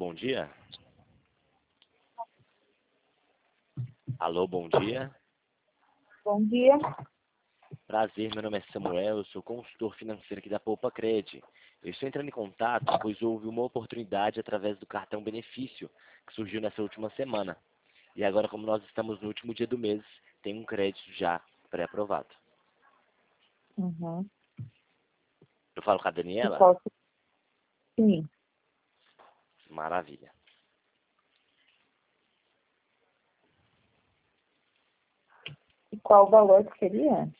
bom dia. Alô, bom dia. Bom dia. Prazer, meu nome é Samuel, eu sou consultor financeiro aqui da Poupa Cred. Eu estou entrando em contato, pois houve uma oportunidade através do cartão benefício, que surgiu nessa última semana. E agora, como nós estamos no último dia do mês, tem um crédito já pré-aprovado. Uhum. Eu falo com a E Daniela? qual... Sim. Maravilha. E qual o valor que seria?